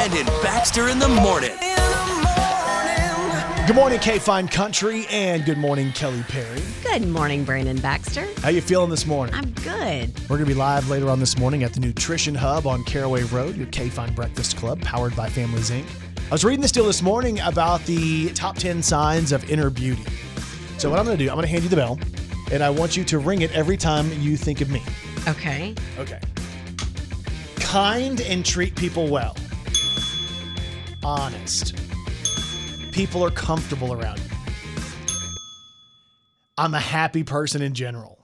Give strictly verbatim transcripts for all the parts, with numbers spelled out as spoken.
Brandon Baxter in the morning. Good morning, K-Fine Country, and good morning, Kelly Perry. Good morning, Brandon Baxter. How you feeling this morning? I'm good. We're going to be live later on this morning at the Nutrition Hub on Caraway Road, your K-Fine Breakfast Club, powered by Families, Incorporated. I was reading this deal this morning about the top ten signs of inner beauty. So what I'm going to do, I'm going to hand you the bell, and I want you to ring it every time you think of me. Okay. Okay. Kind and treat people well. Honest. People are comfortable around you. I'm a happy person in general.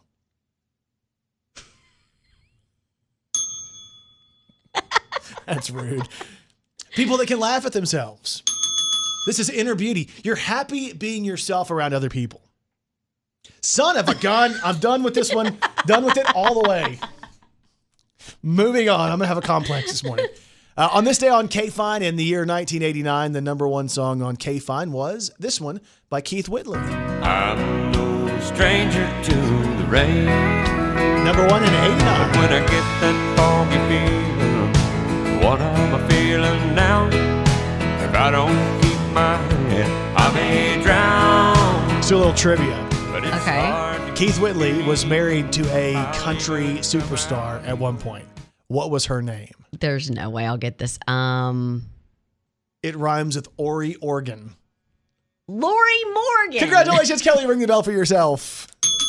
That's rude. People that can laugh at themselves. This is inner beauty. You're happy being yourself around other people. Son of a gun. I'm done with this one. Done with it all the way. Moving on. I'm going to have a complex this morning. Uh, on this day on K-Fine in the year nineteen eighty-nine, the number one song on K-Fine was this one by Keith Whitley. I'm no stranger to the rain. Number one in eighty-nine. When I get that foggy feeling, what am I feeling now? If I don't keep my head, I may drown. Let's do a little trivia. But it's Okay. hard to Keith Whitley was married to a country superstar at one point. What was her name? There's no way I'll get this. Um, It rhymes with Ori Organ. Lori Morgan. Congratulations, Kelly. Ring the bell for yourself.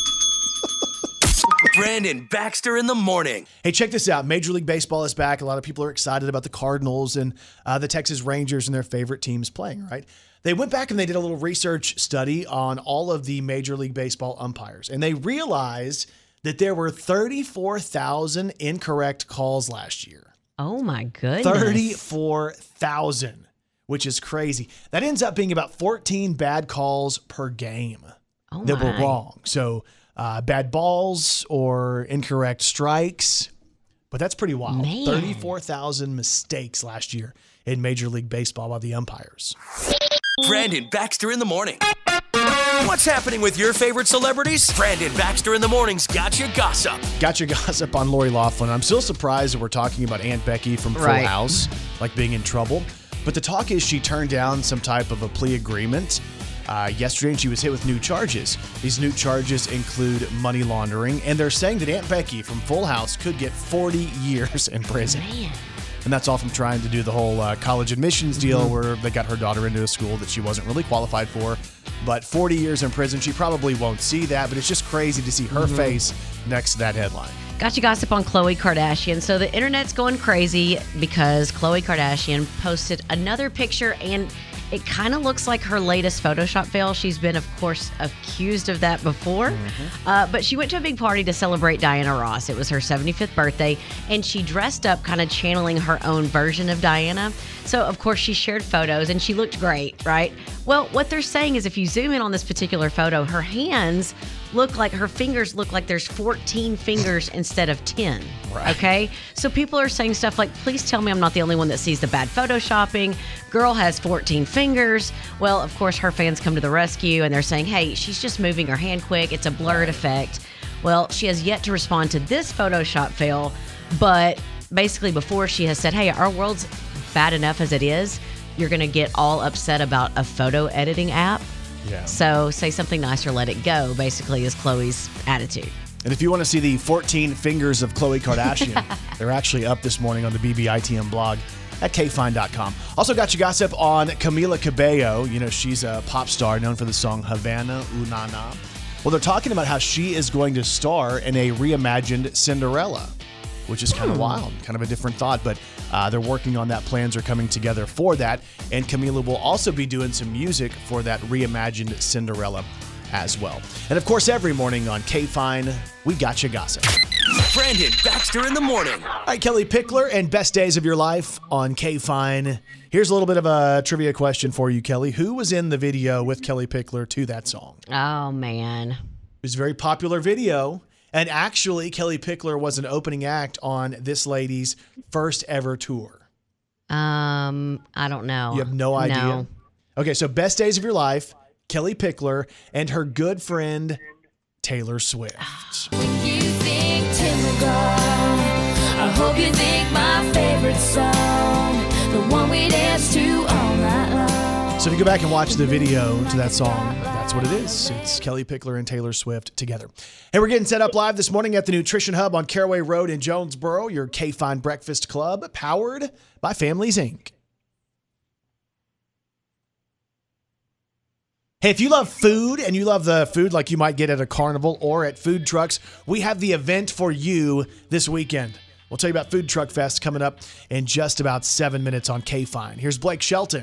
Brandon Baxter in the morning. Hey, check this out. Major League Baseball is back. A lot of people are excited about the Cardinals and uh, the Texas Rangers and their favorite teams playing, right? They went back and they did a little research study on all of the Major League Baseball umpires, and they realized that there were thirty-four thousand incorrect calls last year. Oh, my goodness. thirty-four thousand, which is crazy. That ends up being about fourteen bad calls per game Oh, that were my. wrong. So uh, bad balls or incorrect strikes. But that's pretty wild. Man. thirty-four thousand mistakes last year in Major League Baseball by the umpires. Brandon Baxter in the morning. What's happening with your favorite celebrities? Brandon Baxter in the morning's got you gossip. Got your gossip on Lori Loughlin. I'm still surprised that we're talking about Aunt Becky from Full Right. House, like being in trouble. But the talk is she turned down some type of a plea agreement uh, yesterday, and she was hit with new charges. These new charges include money laundering, and they're saying that Aunt Becky from Full House could get forty years in prison. Man. And that's all from trying to do the whole uh, college admissions deal where they got her daughter into a school that she wasn't really qualified for. But forty years in prison, she probably won't see that, but it's just crazy to see her face next to that headline. Got you gossip on Khloe Kardashian. So the internet's going crazy because Khloe Kardashian posted another picture, and it kind of looks like her latest Photoshop fail. She's been, of course, accused of that before. Mm-hmm. Uh, but she went to a big party to celebrate Diana Ross. It was her seventy-fifth birthday, and she dressed up kind of channeling her own version of Diana. So, of course, she shared photos, and she looked great, right? Well, what they're saying is if you zoom in on this particular photo, her hands look like, her fingers look like there's fourteen fingers instead of ten. Right. Okay? So people are saying stuff like, please tell me I'm not the only one that sees the bad photoshopping. Girl has fourteen fingers. Well, of course, her fans come to the rescue and they're saying, hey, she's just moving her hand quick. It's a blurred effect. Well, she has yet to respond to this Photoshop fail, but basically before she has said, hey, our world's bad enough as it is. You're going to get all upset about a photo editing app. Yeah. So say something nice or let it go, basically, is Khloe's attitude. And if you want to see the fourteen fingers of Khloe Kardashian, they're actually up this morning on the B B I T M blog at K Fine dot com. Also got you gossip on Camila Cabello. You know, she's a pop star known for the song Havana Unana. Well, they're talking about how she is going to star in a reimagined Cinderella, which is kind of wild, kind of a different thought, but uh, they're working on that. Plans are coming together for that, and Camila will also be doing some music for that reimagined Cinderella as well. And of course, every morning on K-Fine, we got you gossip. Brandon Baxter in the morning. All right, Kelly Pickler and Best Days of Your Life on K-Fine. Here's a little bit of a trivia question for you, Kelly. Who was in the video with Kelly Pickler to that song? Oh, man. It was a very popular video. And actually, Kelly Pickler was an opening act on this lady's first ever tour. Um, I don't know. You have no idea? No. Okay, so Best Days of Your Life, Kelly Pickler, and her good friend, Taylor Swift. You think Timber Girl, I hope you think my favorite song. the one we dance to all night long. So if you go back and watch the video to that song, that's what it is. It's Kelly Pickler and Taylor Swift together. Hey, we're getting set up live this morning at the Nutrition Hub on Caraway Road in Jonesboro, your K-Fine Breakfast Club, powered by Families, Incorporated. Hey, if you love food and you love the food like you might get at a carnival or at food trucks, we have the event for you this weekend. We'll tell you about Food Truck Fest coming up in just about seven minutes on K-Fine. Here's Blake Shelton.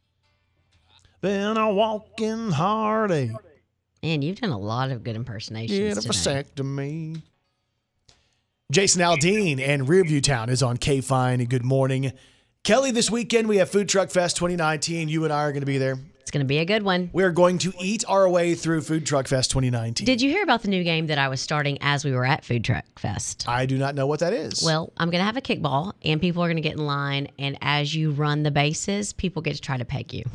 Been a walking heartache. Man, you've done a lot of good impersonations Get a today. vasectomy. Jason Aldean and Rearview Town is on K-Fine. Good morning. Kelly, this weekend we have Food Truck Fest twenty nineteen. You and I are going to be there. It's going to be a good one. We are going to eat our way through Food Truck Fest twenty nineteen. Did you hear about the new game that I was starting as we were at Food Truck Fest? I do not know what that is. Well, I'm going to have a kickball, and people are going to get in line, and as you run the bases, people get to try to peg you.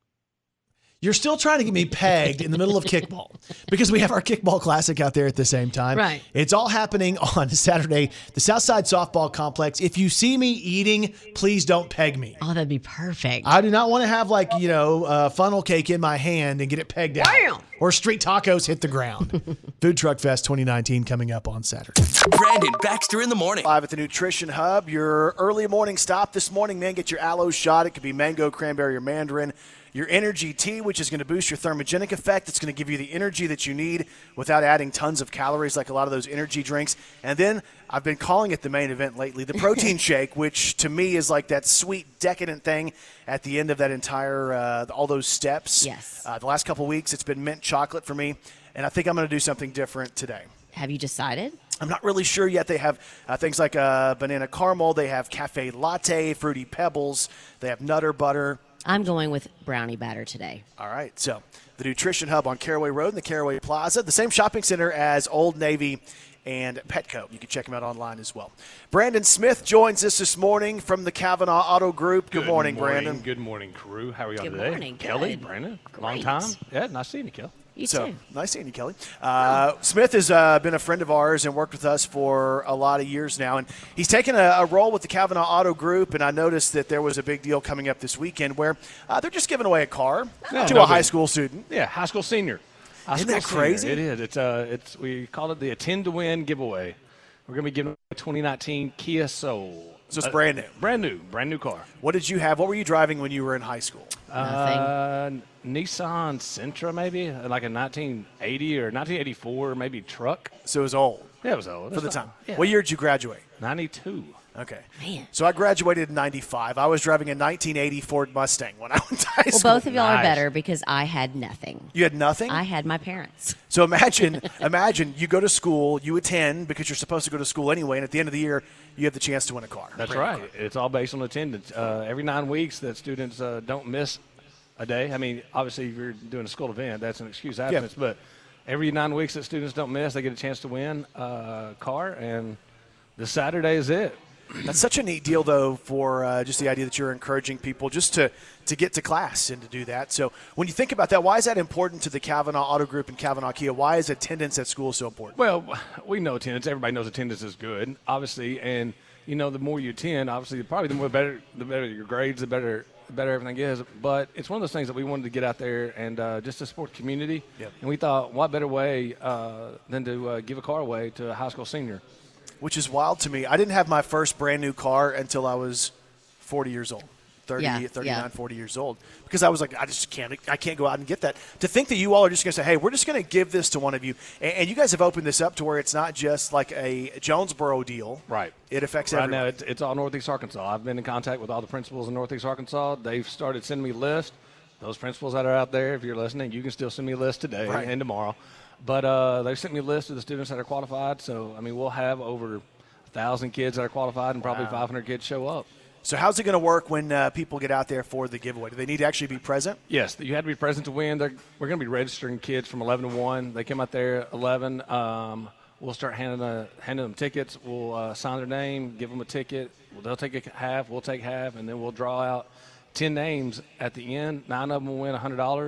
You're still trying to get me pegged in the middle of kickball because we have our kickball classic out there at the same time. Right. It's all happening on Saturday, the Southside Softball Complex. If you see me eating, please don't peg me. Oh, that'd be perfect. I do not want to have, like, you know, uh, funnel cake in my hand and get it pegged out. Bam! Or street tacos hit the ground. Food Truck Fest twenty nineteen coming up on Saturday. Brandon Baxter in the morning. Live at the Nutrition Hub, your early morning stop this morning, man. Get your aloe shot. It could be mango, cranberry, or mandarin. Your energy tea, which is going to boost your thermogenic effect. It's going to give you the energy that you need without adding tons of calories like a lot of those energy drinks. And then I've been calling it the main event lately, the protein shake, which to me is like that sweet, decadent thing at the end of that entire, uh, all those steps. Yes. Uh, the last couple of weeks, it's been mint chocolate for me. And I think I'm going to do something different today. Have you decided? I'm not really sure yet. They have uh, things like uh, banana caramel. They have cafe latte, fruity pebbles. They have Nutter butter. I'm going with brownie batter today. All right. So the Nutrition Hub on Caraway Road in the Caraway Plaza, the same shopping center as Old Navy and Petco. You can check them out online as well. Brandon Smith joins us this morning from the Kavanaugh Auto Group. Good, Good morning, morning, Brandon. Good morning, crew. How are y'all Good today? morning. Kelly, Good. Brandon, Great. long time. Yeah, nice seeing you, Kelly. You So too. nice seeing you, Kelly. Uh, Smith has uh, been a friend of ours and worked with us for a lot of years now, and he's taken a, a role with the Kavanaugh Auto Group. And I noticed that there was a big deal coming up this weekend where uh, they're just giving away a car Yeah, to no a high big- school student. Yeah, high school senior. High Isn't school that senior. crazy? It is. It's uh, it's we call it the Attend to Win giveaway. We're gonna be giving away a twenty nineteen Kia Soul. So it's Uh, brand new. Brand new, brand new car. What did you have? What were you driving when you were in high school? Nothing. Uh, Nissan Sentra, maybe like a nineteen eighty or nineteen eighty-four, maybe truck. So it was old Yeah, it was old. for the That's time. not- Yeah. What year did you graduate? ninety-two. Okay. Man. So I graduated in ninety-five. I was driving a nineteen eighty Ford Mustang when I went to high Well, school. both of y'all are Nice. better because I had nothing. You had nothing? I had my parents. So imagine, imagine you go to school, you attend because you're supposed to go to school anyway, and at the end of the year, you have the chance to win a car. That's Brand new right. It's all based on attendance. Uh, every nine weeks that students uh, don't miss a day. I mean, obviously, if you're doing a school event, that's an excuse absence. But every nine weeks that students don't miss, they get a chance to win a car, and this Saturday is it. That's such a neat deal, though, for uh, just the idea that you're encouraging people just to, to get to class and to do that. So when you think about that, why is that important to the Kavanaugh Auto Group and Kavanaugh Kia? Why is attendance at school so important? Well, we know attendance. Everybody knows attendance is good, obviously, and you know the more you attend, obviously, probably the more better, the better your grades, the better, the better everything is. But it's one of those things that we wanted to get out there and uh, just to support the community. Yep. And we thought, what better way uh, than to uh, give a car away to a high school senior? Which is wild to me. I didn't have my first brand new car until I was forty years old. thirty, Yeah, thirty-nine, yeah. forty years old. Because I was like, I just can't I can't go out and get that. To think that you all are just going to say, hey, we're just going to give this to one of you. And, and you guys have opened this up to where it's not just like a Jonesboro deal. Right. It affects Right everyone. now, it's, it's all Northeast Arkansas. I've been in contact with all the principals in Northeast Arkansas. They've started sending me lists. Those principals that are out there, if you're listening, you can still send me a list today Right. and tomorrow. But uh, they've sent me a list of the students that are qualified. So, I mean, we'll have over one thousand kids that are qualified and probably Wow. five hundred kids show up. So how's it going to work when uh, people get out there for the giveaway? Do they need to actually be present? Yes, you had to be present to win. They're, we're going to be registering kids from eleven to one. They come out there at eleven. Um, we'll start handing, a, handing them tickets. We'll uh, sign their name, give them a ticket. Well, they'll take a half, we'll take half, and then we'll draw out ten names at the end. Nine of them will win one hundred dollars,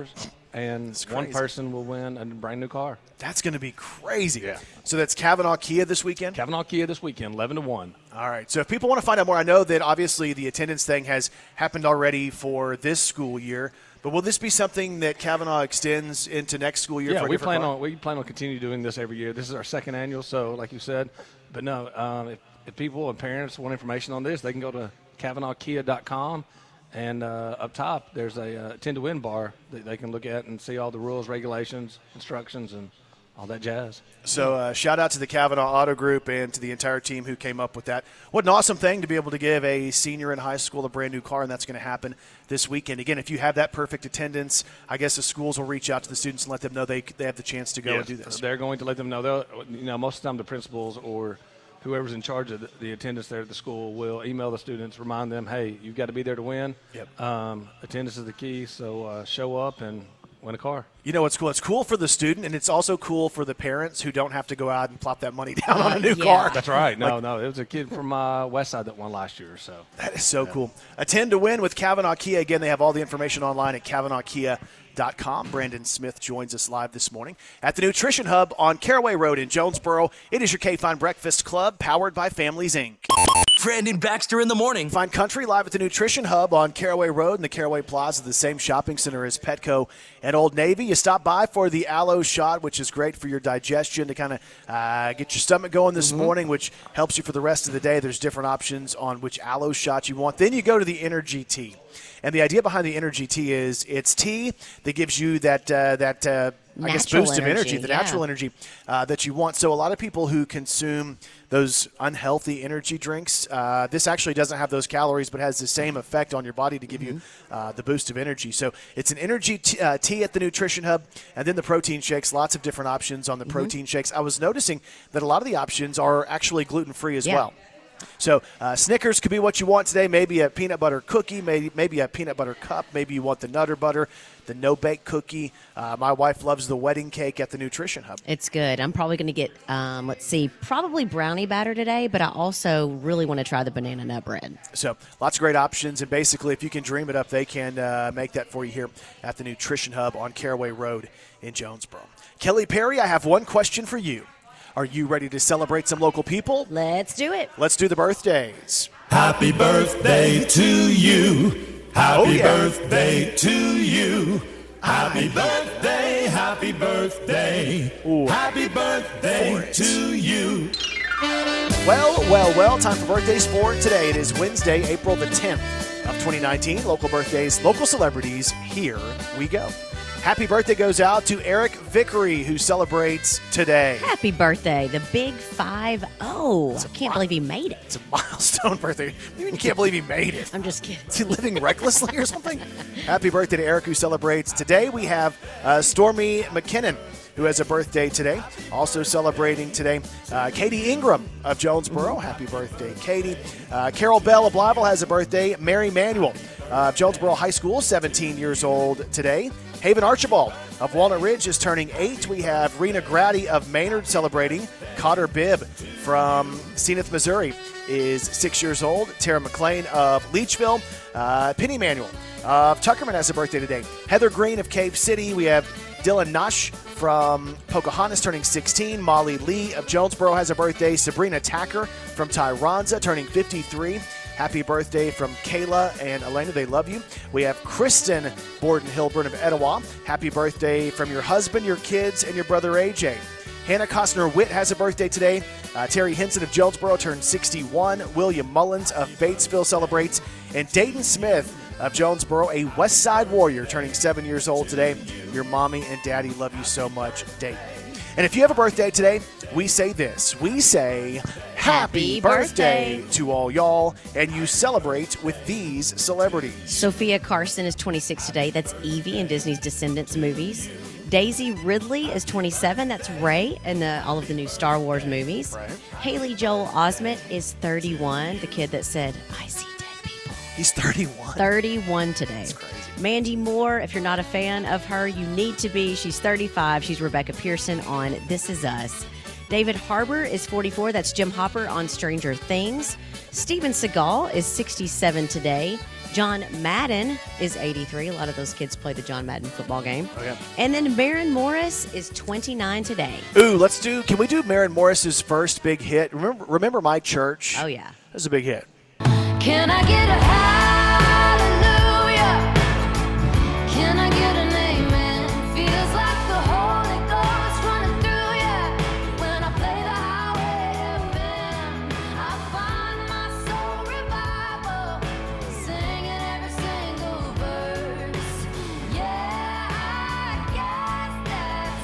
and one crazy. person will win a brand new car. That's going to be crazy. Yeah. So that's Kavanaugh Kia this weekend? Kavanaugh Kia this weekend, eleven to one. All right. So if people want to find out more, I know that obviously the attendance thing has happened already for this school year, but will this be something that Kavanaugh extends into next school year? Yeah, for a we different plan car? on we plan on continue doing this every year. This is our second annual, so like you said, but no, um, if, if people and parents want information on this, they can go to Kavanaugh Kia dot com, and uh, up top there's a uh, tend to win bar that they can look at and see all the rules, regulations, instructions, and all that jazz. So uh, shout out to the Kavanaugh Auto Group and to the entire team who came up with that. What an awesome thing to be able to give a senior in high school a brand new car, and that's going to happen this weekend. Again, if you have that perfect attendance, I guess the schools will reach out to the students and let them know they they have the chance to go Yes, and do this. They're going to let them know. They'll, you know, most of the time the principals or whoever's in charge of the, the attendance there at the school will email the students, remind them, hey, you've got to be there to win. Yep. Um, attendance is the key, so uh, show up and win a car. You know what's cool? It's cool for the student, and it's also cool for the parents who don't have to go out and plop that money down on a new yeah. car. That's right. No, Like, no, it was a kid from uh, West Side that won last year. So that is so cool. Attend to win with Kavanaugh Kia. Again, they have all the information online at Kavanaugh Kia dot com. Brandon Smith joins us live this morning at the Nutrition Hub on Caraway Road in Jonesboro. It is your K-Fine Breakfast Club, powered by Families, Incorporated. Brandon Baxter in the morning. Find Country live at the Nutrition Hub on Caraway Road in the Caraway Plaza, the same shopping center as Petco and Old Navy. You stop by for the aloe shot, which is great for your digestion to kind of uh, get your stomach going this Mm-hmm. morning, which helps you for the rest of the day. There's different options on which aloe shot you want. Then you go to the Energy Tea. And the idea behind the Energy Tea is it's tea that gives you that uh, that uh, I guess Natural boost of energy, energy, the yeah. natural energy uh, that you want. So a lot of people who consume those unhealthy energy drinks, uh, this actually doesn't have those calories, but has the same effect on your body to give you uh, the boost of energy. So it's an energy t- uh, tea at the Nutrition Hub, and then the protein shakes. Lots of different options on the protein shakes. I was noticing that a lot of the options are actually gluten-free as Yeah. well. So uh, Snickers could be what you want today. Maybe a peanut butter cookie, maybe maybe a peanut butter cup. Maybe you want the Nutter Butter, the no-bake cookie. Uh, my wife loves the wedding cake at the Nutrition Hub. It's good. I'm probably going to get, um, let's see, probably brownie batter today, but I also really want to try the banana nut bread. So lots of great options, and basically if you can dream it up, they can uh, make that for you here at the Nutrition Hub on Caraway Road in Jonesboro. Kelly Perry, I have one question for you. Are you ready to celebrate some local people? Let's do it. Let's do the birthdays. Happy birthday to you. Happy Oh, yeah. birthday to you. Happy birthday, happy birthday. Ooh. Happy For birthday it. to you. Well, well, well, time for birthdays for today. It is Wednesday, April the tenth of twenty nineteen. Local birthdays, local celebrities. Here we go. Happy birthday goes out to Eric Vickery, who celebrates today. Happy birthday, the big five oh. I can't believe he made it. It's a milestone birthday. What do you mean you can't believe he made it? I'm just kidding. Is he living recklessly or something? Happy birthday to Eric, who celebrates today. We have uh, Stormy McKinnon, who has a birthday today. Also celebrating today, uh, Katie Ingram of Jonesboro. Happy birthday, Katie. Uh, Carol Bell of Blytheville has a birthday. Mary Manuel uh, of Jonesboro High School, seventeen years old today. Haven Archibald of Walnut Ridge is turning eight. We have Rena Grady of Maynard celebrating. Cotter Bibb from Zenith, Missouri is six years old. Tara McLean of Leachville. Uh, Penny Manuel of Tuckerman has a birthday today. Heather Green of Cave City. We have Dylan Nash from Pocahontas turning sixteen. Molly Lee of Jonesboro has a birthday. Sabrina Tacker from Tyronza turning fifty-three. Happy birthday from Kayla and Elena. They love you. We have Kristen Borden-Hilburn of Etowah. Happy birthday from your husband, your kids, and your brother A J. Hannah Costner-Witt has a birthday today. Uh, Terry Henson of Jonesboro turned sixty-one. William Mullins of Batesville celebrates. And Dayton Smith of Jonesboro, a West Side Warrior, turning seven years old today. Your mommy and daddy love you so much, Dayton. And if you have a birthday today, we say this. We say happy, Happy birthday. birthday. to all y'all, and you celebrate with these celebrities. Sophia Carson is twenty-six today. That's Evie in Disney's Descendants movies. Daisy Ridley is twenty-seven. That's Rey in the, all of the new Star Wars movies. Right. Haley Joel Osment is thirty-one. The kid that said, I see dead people. He's thirty-one. thirty-one today. That's crazy. Mandy Moore, if you're not a fan of her, you need to be. She's thirty-five. She's Rebecca Pearson on This Is Us. David Harbour is forty-four. That's Jim Hopper on Stranger Things. Steven Seagal is sixty-seven today. John Madden is eighty-three. A lot of those kids play the John Madden football game. Oh, yeah. And then Maren Morris is twenty-nine today. Ooh, let's do, can we do Maren Morris's first big hit? Remember, remember My Church? Oh, yeah. That was a big hit. Can I get a hallelujah? Can I get an amen? Feels like the Holy Ghost running through ya. When I play the highway F M, I find my soul revival, singing every single verse. Yeah, I guess that's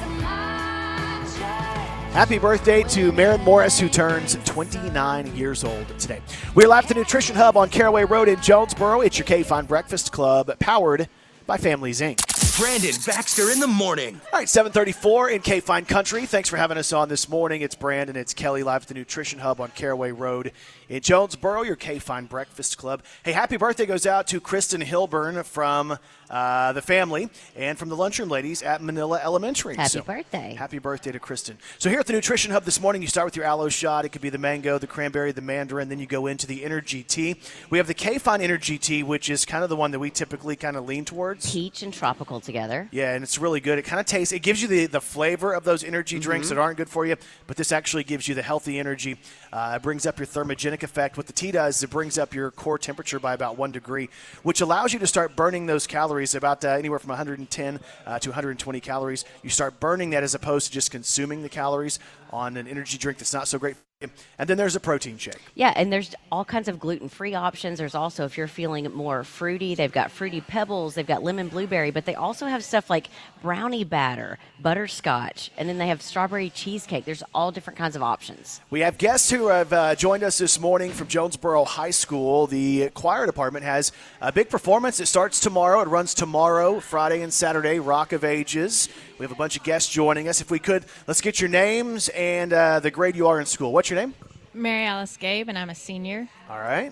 my church. Happy birthday to Maren Morris, who turns twenty-nine years old today. We're live at the Nutrition Hub on Caraway Road in Jonesboro. It's your K-Fine Breakfast Club, powered by Families, Incorporated. Brandon Baxter in the morning. All right, seven thirty-four in K-Fine Country. Thanks for having us on this morning. It's Brandon, it's Kelly, live at the Nutrition Hub on Caraway Road in Jonesboro, your K-Fine Breakfast Club. Hey, happy birthday goes out to Kristen Hilburn from uh, the family and from the Lunchroom Ladies at Manila Elementary. Happy So, birthday. Happy birthday to Kristen. So here at the Nutrition Hub this morning, you start with your aloe shot. It could be the mango, the cranberry, the mandarin. Then you go into the energy tea. We have the K-Fine Energy Tea, which is kind of the one that we typically kind of lean towards. Peach and tropical together. Yeah, and it's really good. It kind of tastes, it gives you the, the flavor of those energy drinks that aren't good for you, but this actually gives you the healthy energy. Uh, it brings up your thermogenic effect. What the tea does is it brings up your core temperature by about one degree, which allows you to start burning those calories, about uh, anywhere from one hundred ten uh, to one hundred twenty calories. You start burning that as opposed to just consuming the calories on an energy drink that's not so great for you. And then there's a protein shake. Yeah, and there's all kinds of gluten-free options. There's also, if you're feeling more fruity, they've got Fruity Pebbles, they've got lemon blueberry, but they also have stuff like brownie batter, butterscotch, and then they have strawberry cheesecake. There's all different kinds of options. We have guests who have uh, joined us this morning from Jonesboro High School. The choir department has a big performance. It starts tomorrow. It runs tomorrow, Friday and Saturday, Rock of Ages. We have a bunch of guests joining us. If we could, let's get your names and uh, the grade you are in school. What's your name? Mary Alice Gabe, and I'm a senior. All right.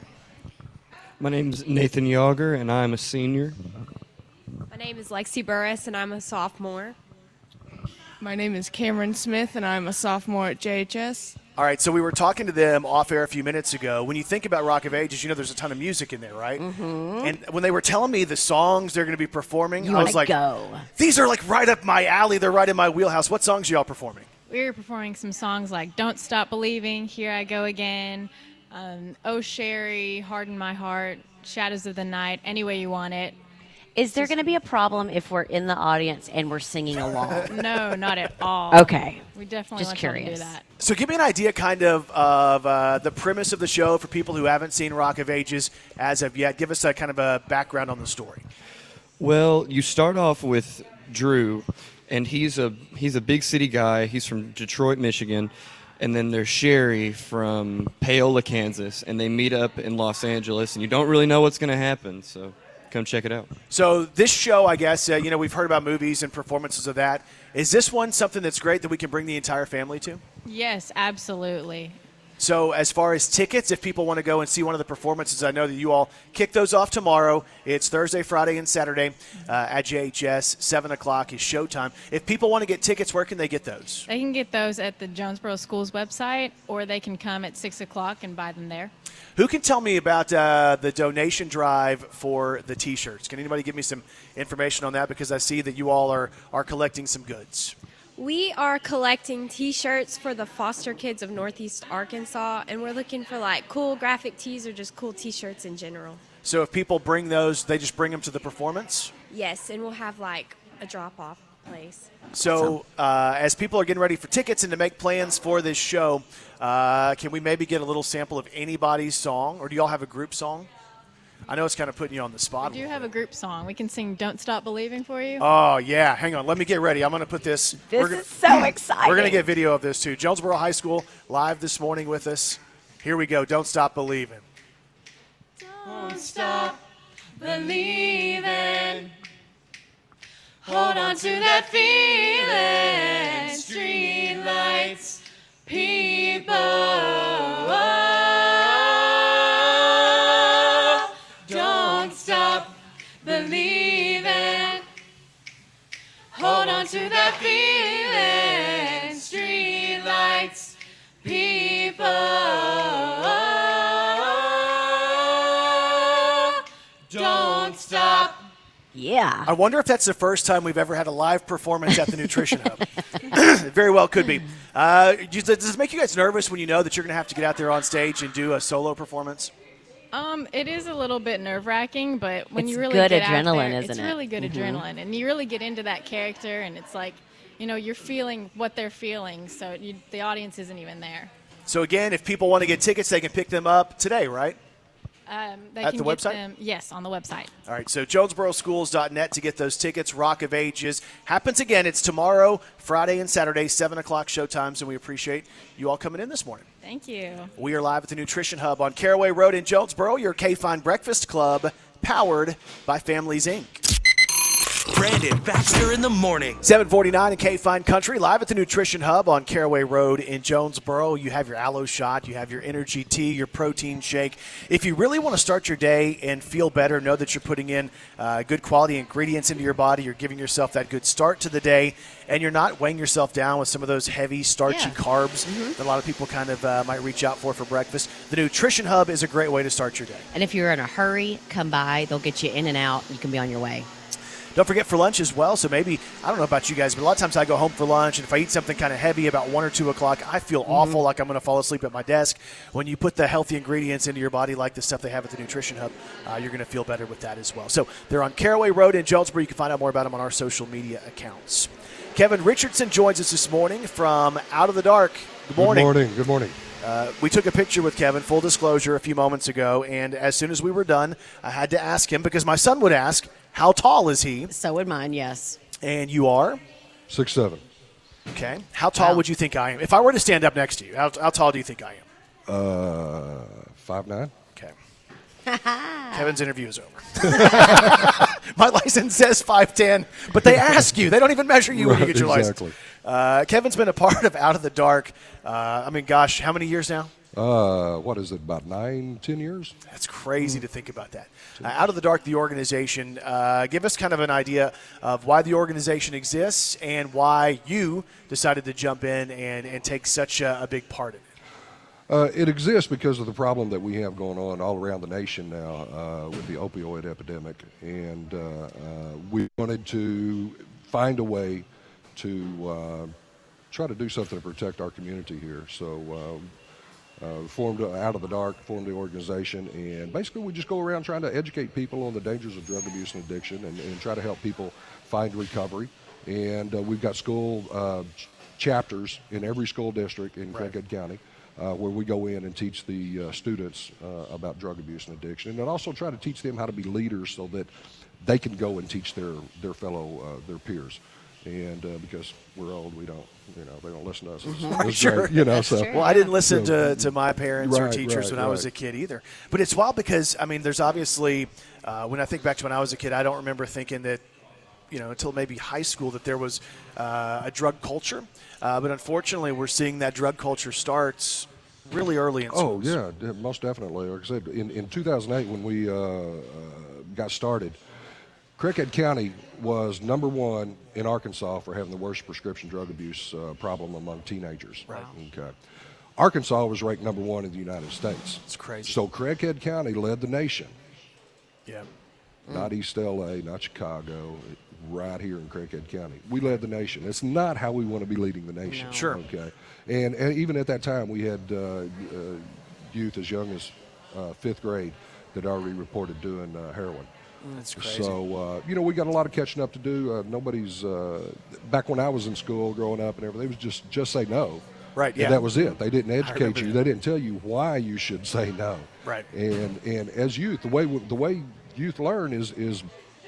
My name's Nathan Yager, and I'm a senior. My name is Lexi Burris, and I'm a sophomore. My name is Cameron Smith, and I'm a sophomore at J H S. All right, so we were talking to them off air a few minutes ago. When you think about Rock of Ages, you know there's a ton of music in there, right? Mm-hmm. And when they were telling me the songs they're going to be performing, You I was wanna like, go. these are like right up my alley. They're right in my wheelhouse. What songs are y'all performing? We were performing some songs like Don't Stop Believing, Here I Go Again, um, Oh Sherry, Harden My Heart, Shadows of the Night, Any Way You Want It. Is there going to be a problem if we're in the audience and we're singing along? No, not at all. Okay. We definitely Just want y'all to curious. do that. So give me an idea kind of of uh, the premise of the show for people who haven't seen Rock of Ages as of yet. Give us a kind of a background on the story. Well, you start off with Drew, and he's a he's a big city guy. He's from Detroit, Michigan. And then there's Sherry from Paola, Kansas, and they meet up in Los Angeles, and you don't really know what's going to happen, so come check it out. So this show, I guess, uh, you know, we've heard about movies and performances of that. Is this one something that's great that we can bring the entire family to? Yes, absolutely. So as far as tickets, if people want to go and see one of the performances, I know that you all kick those off tomorrow. It's Thursday, Friday, and Saturday uh, at J H S. seven o'clock is showtime. If people want to get tickets, where can they get those? They can get those at the Jonesboro Schools website, or they can come at six o'clock and buy them there. Who can tell me about uh, the donation drive for the T-shirts? Can anybody give me some information on that? Because I see that you all are, are collecting some goods. We are collecting T-shirts for the foster kids of Northeast Arkansas, and we're looking for like cool graphic tees or just cool T-shirts in general. So if people bring those, they just bring them to the performance? Yes, and we'll have like a drop-off place. So uh, as people are getting ready for tickets and to make plans for this show, uh, can we maybe get a little sample of anybody's song, or do y'all have a group song? I know it's kind of putting you on the spot. We do have a group song. We can sing Don't Stop Believing for you. Oh, yeah. Hang on. Let me get ready. I'm going to put this. This we're gonna, is so exciting. We're going to get video of this, too. Jonesboro High School live this morning with us. Here we go. Don't Stop Believing. Don't stop believing. Hold on to that feeling. Street lights, people. Oh, don't stop believing. Hold on to that feeling. Street lights. nights, people. Don't stop. Yeah. I wonder if that's the first time we've ever had a live performance at the Nutrition Hub. It very well could be. Uh, does it make you guys nervous when you know that you're going to have to get out there on stage and do a solo performance? Um, it is a little bit nerve-wracking, but when It's you really good get adrenaline, out there, isn't it's it? really good Mhm. adrenaline, and you really get into that character, and it's like, you know, you're feeling what they're feeling, so you, the audience isn't even there. So, again, if people want to get tickets, they can pick them up today, right? Um, they At can the get website? them, yes, on the website. All right, so jonesboro schools dot net to get those tickets. Rock of Ages happens again. It's tomorrow, Friday and Saturday, seven o'clock showtimes, and we appreciate you all coming in this morning. Thank you. We are live at the Nutrition Hub on Caraway Road in Jonesboro, your K-Fine Breakfast Club, powered by Families, Incorporated. Brandon Baxter in the morning. seven forty-nine in K-Fine Country, live at the Nutrition Hub on Caraway Road in Jonesboro. You have your aloe shot, you have your energy tea, your protein shake. If you really want to start your day and feel better, know that you're putting in uh, good quality ingredients into your body, you're giving yourself that good start to the day, and you're not weighing yourself down with some of those heavy, starchy Yeah. carbs that a lot of people kind of uh, might reach out for for breakfast. The Nutrition Hub is a great way to start your day. And if you're in a hurry, come by. They'll get you in and out. You can be on your way. Don't forget for lunch as well. So maybe, I don't know about you guys, but a lot of times I go home for lunch, and if I eat something kind of heavy about one or two o'clock, I feel Mm-hmm. awful, like I'm going to fall asleep at my desk. When you put the healthy ingredients into your body, like the stuff they have at the Nutrition Hub, uh, you're going to feel better with that as well. So they're on Caraway Road in Jonesboro. You can find out more about them on our social media accounts. Kevin Richardson joins us this morning from Out of the Dark. Good morning. Good morning. Good morning. Uh, we took a picture with Kevin, full disclosure, a few moments ago, and as soon as we were done, I had to ask him, because my son would ask, how tall is he? So would mine, yes. And you are? Six seven. Okay. How tall Wow. would you think I am? If I were to stand up next to you, how, how tall do you think I am? Uh, five nine. Okay. Kevin's interview is over. My license says five ten, but they ask you. They don't even measure you when you Right, get your exactly. license. Uh, Kevin's been a part of Out of the Dark, uh, I mean, gosh, how many years now? Uh, what is it? About nine, ten years. That's crazy to think about that. Uh, Out of the Dark, the organization, uh, give us kind of an idea of why the organization exists and why you decided to jump in and, and take such a, a big part in it. Uh, it exists because of the problem that we have going on all around the nation now uh, with the opioid epidemic, and uh, uh, we wanted to find a way to uh, try to do something to protect our community here. So. Um, Uh, formed uh, Out of the Dark, formed the organization, and basically we just go around trying to educate people on the dangers of drug abuse and addiction, and, and try to help people find recovery. And uh, we've got school uh, ch- chapters in every school district in Right. Craighead County, uh, where we go in and teach the uh, students uh, about drug abuse and addiction, and then also try to teach them how to be leaders so that they can go and teach their their fellow uh, their peers. And uh, because we're old, we don't, you know, they don't listen to us. It's- Right, it's sure. great, you know, That's so. true. Well, I didn't listen So- to, to my parents or Right, teachers right, when I was a right. kid either. But it's wild because, I mean, there's obviously, uh, when I think back to when I was a kid, I don't remember thinking that, you know, until maybe high school that there was uh, a drug culture. Uh, but unfortunately, we're seeing that drug culture starts really early in Oh, schools. yeah, de- most definitely. Like I said, in, in two thousand eight when we uh, uh, got started, Craighead County was number one in Arkansas for having the worst prescription drug abuse uh, problem among teenagers. Right. Okay. Arkansas was ranked number one in the United States. It's crazy. So Craighead County led the nation, Yeah. not East L A, not Chicago, right here in Craighead County. We led the nation. It's not how we want to be leading the nation. No. Sure. Okay. And, and even at that time, we had uh, uh, youth as young as uh, fifth grade that already reported doing uh, heroin. That's crazy. So, uh, you know, we got a lot of catching up to do. Uh, nobody's, uh, back when I was in school growing up and everything, it was just, just say no. Right, And yeah. that was it. They didn't educate remember you. that. They didn't tell you why you should say no. Right. And and as youth, the way the way youth learn is is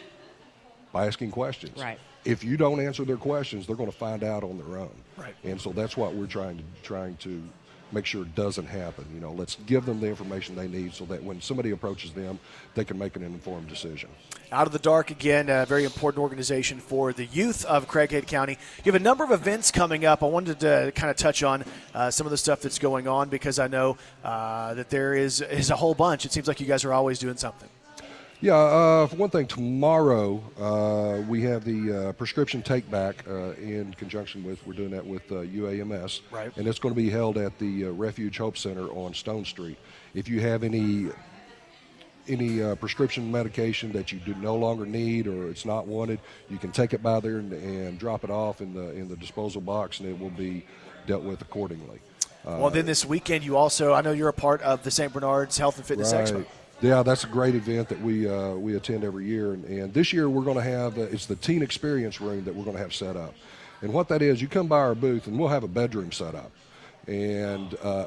by asking questions. Right. If you don't answer their questions, they're going to find out on their own. Right. And so that's what we're trying to trying to make sure it doesn't happen. You know, let's give them the information they need so that when somebody approaches them, they can make an informed decision. Out of the Dark, again, a very important organization for the youth of Craighead County. You have a number of events coming up. I wanted to kind of touch on uh, some of the stuff that's going on because I know uh, that there is, is a whole bunch. It seems like you guys are always doing something. Yeah, uh, for one thing, tomorrow uh, we have the uh, prescription take back uh, in conjunction with, we're doing that with uh, U A M S. Right. And it's going to be held at the uh, Refuge Hope Center on Stone Street. If you have any any uh, prescription medication that you do no longer need or it's not wanted, you can take it by there and, and drop it off in the in the disposal box, and it will be dealt with accordingly. Uh, Well, then this weekend you also, I know you're a part of the Saint Bernard's Health and Fitness Right. Expo. Yeah, that's a great event that we uh, we attend every year, and, and this year we're going to have uh, it's the Teen Experience Room that we're going to have set up, and what that is, you come by our booth and we'll have a bedroom set up, and uh,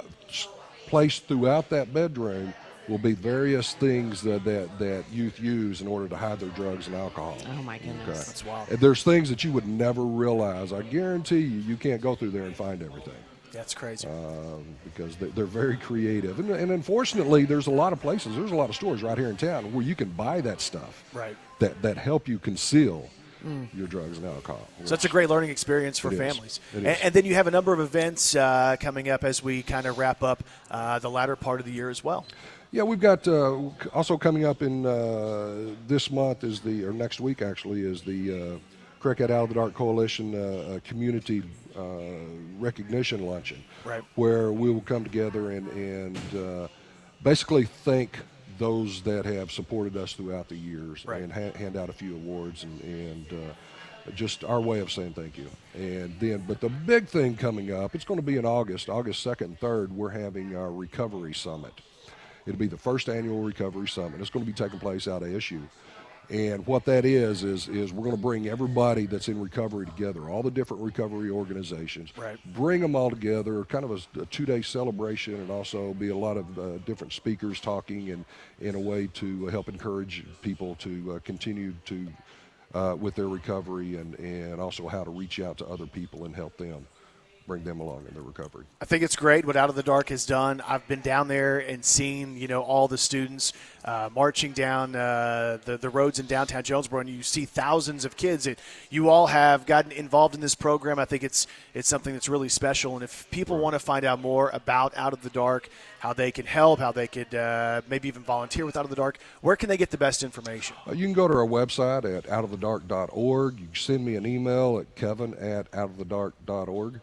placed throughout that bedroom will be various things that, that that youth use in order to hide their drugs and alcohol. Oh my goodness, Okay. that's wild. And there's things that you would never realize. I guarantee you, you can't go through there and find everything. That's crazy. Um, because they're, they're very creative. And, and unfortunately, there's a lot of places, there's a lot of stores right here in town where you can buy that stuff Right. that, that help you conceal Mm. your drugs and alcohol. So it's a great learning experience for It is. families. It And, is. and then you have a number of events uh, coming up as we kind of wrap up uh, the latter part of the year as well. Yeah, we've got uh, also coming up in uh, this month is the, or next week actually, is the uh, Cricket Out of the Dark Coalition uh, uh, Community uh, Recognition Luncheon. Right. Where we will come together and, and uh, basically thank those that have supported us throughout the years, Right. and ha- hand out a few awards and, and uh, just our way of saying thank you. And then, but the big thing coming up, it's going to be in August, August second and third, we're having our Recovery Summit. It'll be the first annual Recovery Summit. It's going to be taking place out of issue. And what that is, is, is we're going to bring everybody that's in recovery together, all the different recovery organizations, Right. bring them all together, kind of a, a two-day celebration, and also be a lot of uh, different speakers talking and in a way to help encourage people to uh, continue to uh, with their recovery, and, and also how to reach out to other people and help them, bring them along in their recovery. I think it's great what Out of the Dark has done. I've been down there and seen, you know, all the students uh, marching down uh, the, the roads in downtown Jonesboro, and you see thousands of kids. And you all have gotten involved in this program. I think it's it's something that's really special. And if people want to find out more about Out of the Dark, how they can help, how they could uh, maybe even volunteer with Out of the Dark, where can they get the best information? Uh, you can go to our website at out of the dark dot org. You can send me an email at kevin at out of the dark dot org.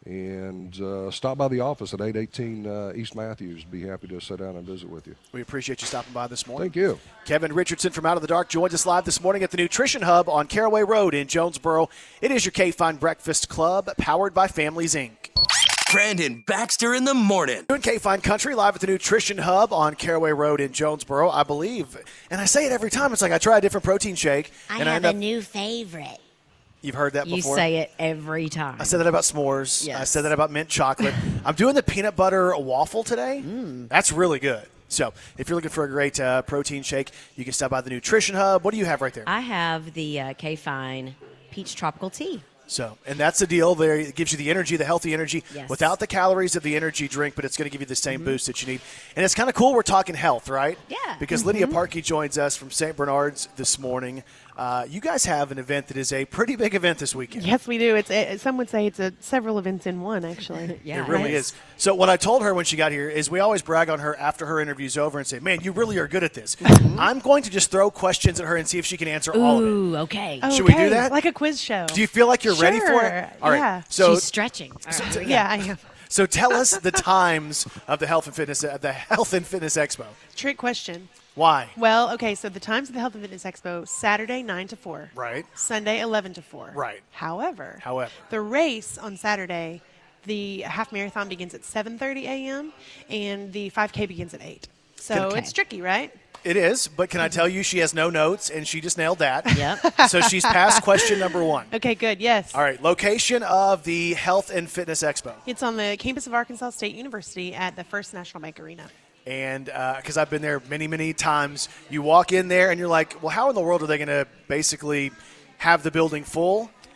And uh, stop by the office at eight eighteen uh, East Matthews. Be happy to sit down and visit with you. We appreciate you stopping by this morning. Thank you. Kevin Richardson from Out of the Dark joins us live this morning at the Nutrition Hub on Caraway Road in Jonesboro. It is your K-Fine Breakfast Club, powered by Families, Incorporated. Brandon Baxter in the morning. Doing K-Fine Country live at the Nutrition Hub on Caraway Road in Jonesboro, I believe. And I say it every time. It's like I try a different protein shake. I and I have end a up, new favorite. You've heard that You before? say it every time. I said that about s'mores. Yes. I said that about mint chocolate. I'm doing the peanut butter waffle today. Mm. That's really good. So if you're looking for a great uh, protein shake, you can stop by the Nutrition Hub. What do you have right there? I have the uh, K-Fine Peach Tropical Tea. So, and that's the deal there. It gives you the energy, the healthy energy, Yes. without the calories of the energy drink, but it's going to give you the same boost that you need. And it's kind of cool we're talking health, right? Yeah. Because Lydia Parkey joins us from Saint Bernard's this morning. Uh, you guys have an event that is a pretty big event this weekend. Yes, we do. It's a, some would say it's a several events in one, actually. Yeah, It really is. So what I told her when she got here is we always brag on her after her interview's over and say, man, you really are good at this. I'm going to just throw questions at her and see if she can answer all of it. Ooh, okay. Should we do Okay, that? Like a quiz show. Do you feel like you're ready for it? Sure, All right. yeah. So, She's stretching. All right, here we go. Yeah, I am. so tell us the times of the Health and Fitness uh, the Health and Fitness Expo. Trick question. Why? Well, okay, so the times of the Health and Fitness Expo, Saturday nine to four. Right. Sunday eleven to four. Right. However, However. the race on Saturday, the half marathon begins at seven thirty a.m. and the five K begins at eight. So Okay. it's tricky, right? It is, but can I tell you she has no notes and she just nailed that. Yep. So she's passed question number one. Okay, good. Yes. All right, location of the Health and Fitness Expo. It's on the campus of Arkansas State University at the First National Bank Arena. And because uh, I've been there many, many times, you walk in there and you're like, well, how in the world are they going to basically have the building full?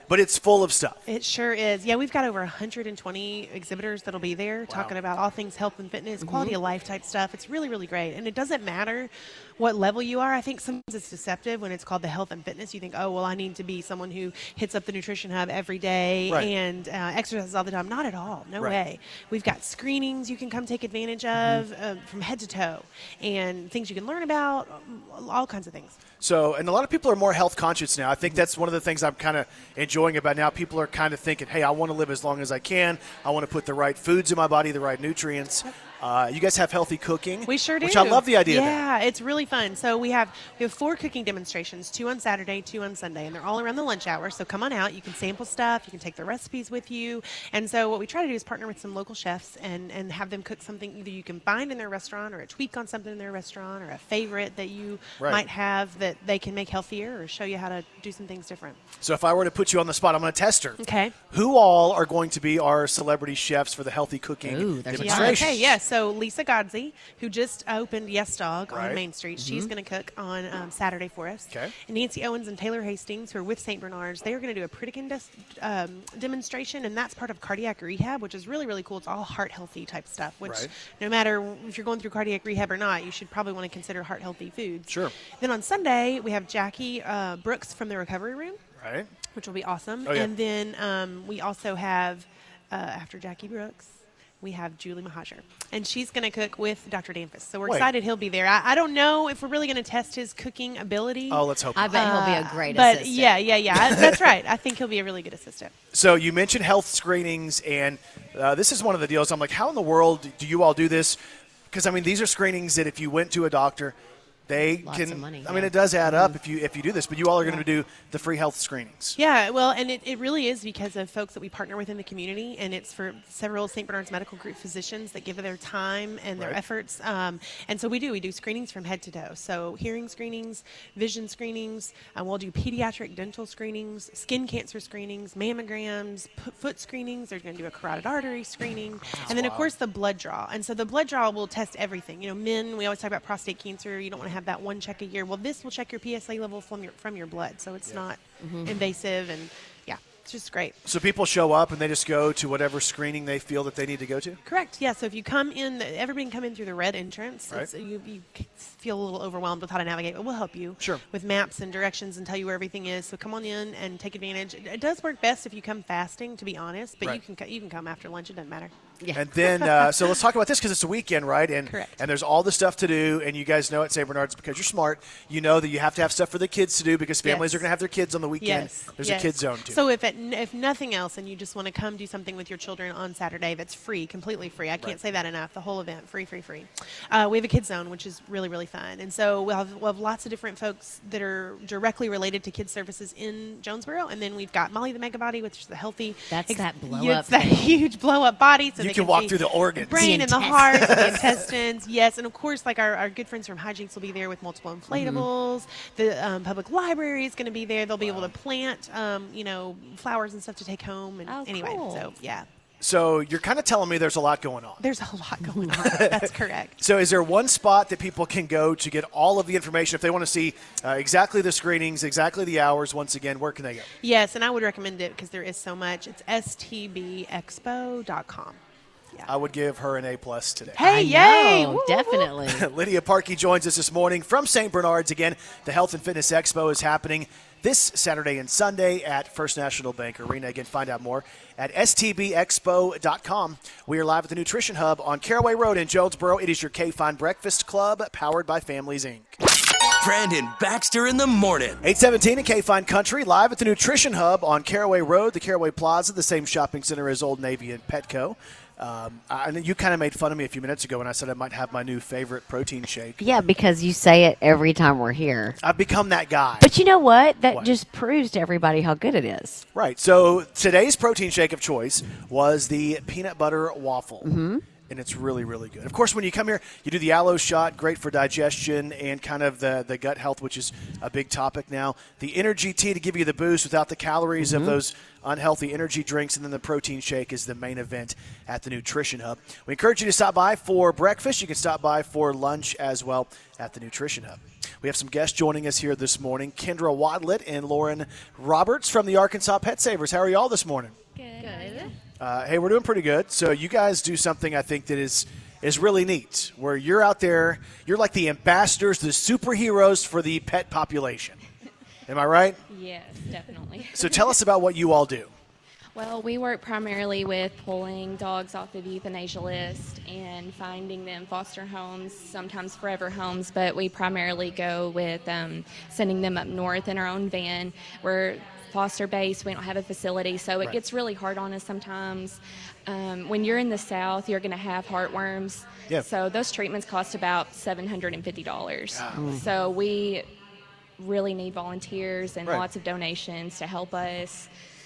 but it's full of stuff. It sure is. Yeah, we've got over one hundred twenty exhibitors that'll be there talking about all things health and fitness, quality of life type stuff. It's really, really great. And it doesn't matter what level you are. I think sometimes it's deceptive when it's called the health and fitness. You think, oh, well, I need to be someone who hits up the Nutrition Hub every day Right. and uh, exercises all the time. Not at all. No Right. way. We've got screenings you can come take advantage of uh, from head to toe and things you can learn about, um, all kinds of things. So, and a lot of people are more health conscious now. I think that's one of the things I'm kind of enjoying about now. People are kind of thinking, hey, I want to live as long as I can. I want to put the right foods in my body, the right nutrients. Uh, you guys have healthy cooking. We sure do. Which I love the idea of that. Yeah, it's really fun. So we have we have four cooking demonstrations, two on Saturday, two on Sunday, and they're all around the lunch hour. So come on out. You can sample stuff. You can take the recipes with you. And so what we try to do is partner with some local chefs and, and have them cook something either you can find in their restaurant or a tweak on something in their restaurant or a favorite that you Right. might have that they can make healthier or show you how to do some things different. So if I were to put you on the spot, I'm going to test her. Okay. Who all are going to be our celebrity chefs for the healthy cooking Ooh, there's a Yeah, demonstration? okay, yeah. So Lisa Godsey, who just opened Yes Dog Right. on Main Street, she's going to cook on um, Saturday for us. Okay. And Nancy Owens and Taylor Hastings, who are with Saint Bernard's, they are going to do a Pritikin des- um, demonstration, and that's part of cardiac rehab, which is really, really cool. It's all heart healthy type stuff, which Right. no matter if you're going through cardiac rehab or not, you should probably want to consider heart healthy foods. Sure. Then on Sunday, we have Jackie uh, Brooks from the Recovery Room, Right. which will be awesome. Oh, yeah. And then um, we also have, uh, after Jackie Brooks, we have Julie Mahajer, and she's going to cook with Doctor Danfus. So we're Wait. excited he'll be there. I, I don't know if we're really going to test his cooking ability. Oh, let's hope I not. bet he'll be a Uh, great but assistant. yeah, yeah, yeah. That's right. I think he'll be a really good assistant. So you mentioned health screenings, and uh, this is one of the deals. I'm like, how in the world do you all do this? Because, I mean, these are screenings that if you went to a doctor, they Lots can. of money, I mean, yeah. it does add up if you if you do this. But you all are going to do the free health screenings. Yeah, well, and it, it really is because of folks that we partner with in the community, and it's for several Saint Bernard's Medical Group physicians that give their time and their Right. efforts. Um, and so we do. We do screenings from head to toe. So hearing screenings, vision screenings, uh, we'll do pediatric dental screenings, skin cancer screenings, mammograms, p- foot screenings. They're going to do a carotid artery screening. and then, of course, the blood draw. And so the blood draw will test everything. You know, men, we always talk about prostate cancer. You don't want to have that one check a year. Well, this will check your P S A level from your, from your blood. So it's not invasive, and yeah, it's just great. So people show up and they just go to whatever screening they feel that they need to go to. Correct. Yeah. So if you come in, everybody can come in through the red entrance. Right. It's, you, you feel a little overwhelmed with how to navigate, but we'll help you Sure. with maps and directions and tell you where everything is. So come on in and take advantage. It, it does work best if you come fasting, to be honest, but Right. you can co- you can come after lunch. It doesn't matter. Yeah. And then, uh, so let's talk about this because it's a weekend, right? And Correct. and there's all the stuff to do, and you guys know at Saint Bernard's because you're smart. You know that you have to have stuff for the kids to do because families Yes. are going to have their kids on the weekend. Yes. There's yes. a kids zone too. So if it, if nothing else, and you just want to come do something with your children on Saturday, that's free, completely free. I can't Right. say that enough. The whole event, free, free, free. Uh, we have a kids zone, which is really, really fun. And so we'll have, we'll have lots of different folks that are directly related to kids services in Jonesboro. And then we've got Molly the Mega Body, which is the healthy. That's that blow yeah, up It's that thing. huge blow up body. So You they can can walk see through the organs. brain The and the intestines. heart, and the intestines. Yes, and of course, like our, our good friends from Hijinks will be there with multiple inflatables. The um, public library is going to be there. They'll be able to plant, um, you know, flowers and stuff to take home. And Oh, anyway, cool. so yeah, So you're kind of telling me there's a lot going on. there's a lot going on. That's correct. So is there one spot that people can go to get all of the information if they want to see uh, exactly the screenings, exactly the hours? Once again, where can they go? Yes, and I would recommend it because there is so much. It's s t b expo dot com. I would give her an A plus today. Hey, I yay! know, Woo, woo, woo. definitely. Lydia Parkey joins us this morning from Saint Bernard's. Again, the Health and Fitness Expo is happening this Saturday and Sunday at First National Bank Arena. Again, find out more at s t b expo dot com. We are live at the Nutrition Hub on Caraway Road in Jonesboro. It is your K-Fine Breakfast Club, powered by Families, Incorporated. Brandon Baxter in the morning. eight seventeen in K-Fine Country, live at the Nutrition Hub on Caraway Road, the Caraway Plaza, the same shopping center as Old Navy and Petco. Um, I, and you kind of made fun of me a few minutes ago when I said I might have my new favorite protein shake. Yeah, because you say it every time we're here. I've become that guy. But you know what? That What? just proves to everybody how good it is. Right. So today's protein shake of choice was the peanut butter waffle. Mm-hmm. And it's really, really good. Of course, when you come here, you do the aloe shot, great for digestion and kind of the, the gut health, which is a big topic now. The energy tea to give you the boost without the calories Mm-hmm. of those unhealthy energy drinks, and then the protein shake is the main event at the Nutrition Hub. We encourage you to stop by for breakfast. You can stop by for lunch as well at the Nutrition Hub. We have some guests joining us here this morning, Kendra Wadlett and Lauren Roberts from the Arkansas Pet Savers. How are y'all this morning? Good. Good. Uh, hey, we're doing pretty good. So you guys do something I think that is is really neat, where you're out there, you're like the ambassadors, the superheroes for the pet population. Am I right? Yes, definitely. So tell us about what you all do. Well, we work primarily with pulling dogs off of the euthanasia list and finding them foster homes, sometimes forever homes, but we primarily go with um, sending them up north in our own van. We're foster based, we don't have a facility, so it Right. gets really hard on us sometimes. Um, when you're in the South, you're going to have heartworms. Yep. So those treatments cost about seven hundred fifty dollars. Wow. So we really need volunteers and Right. lots of donations to help us.